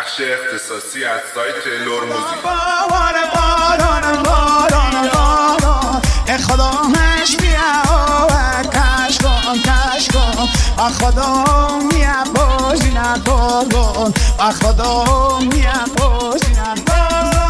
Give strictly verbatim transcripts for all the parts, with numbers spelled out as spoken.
بخش اختصاصی از سایت لور موزیک. باران باران باران باران ای خدا هش بیا و کش کن کش کن و خدا میا بازی نکن و خدا میا بازی نکن.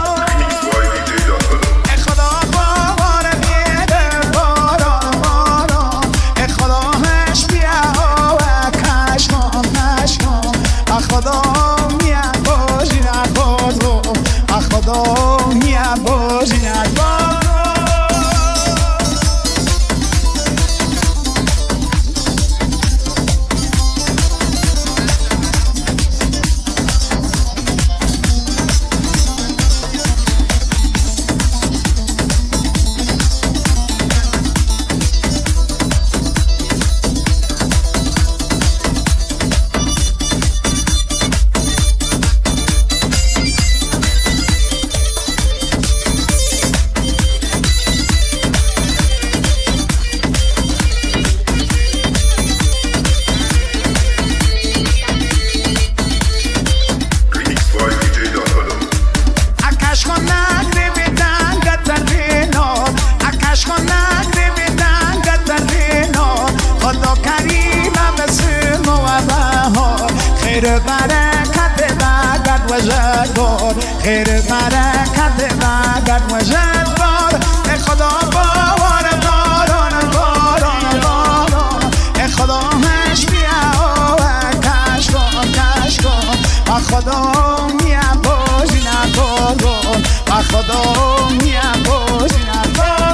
خیر برکت بگرد و جدار خیر برکت بگرد و جدار ای خدا باران باران باران باران ای خدا هش بیا و کش کن کش کن و خدا میا بازی نکن و خدا میا بازی نکن.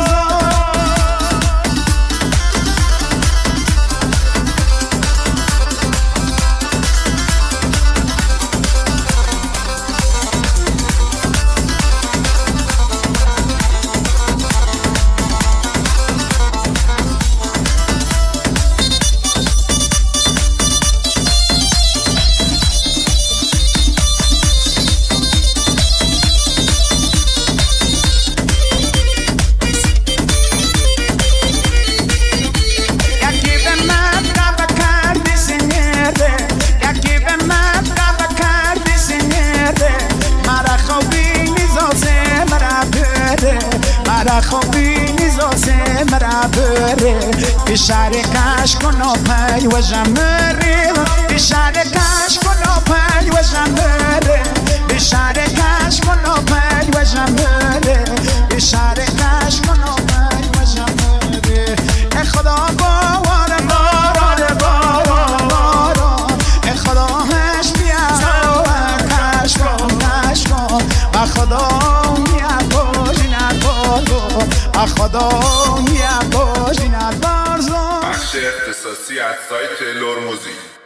مرا خوبی نیزاسه مرا بره اشاره کش کنو پی و جمره اشاره کش کنو پی و جمره اشاره کش کنو پی و جمره اشاره کش کنو پی و جمره ای خدا باران باران باران باران ای خدا هش بیا و کش کن کش کن و خدا خدا میا بازی نبرزم. بخش اختصاصی از سایت لور موزیک.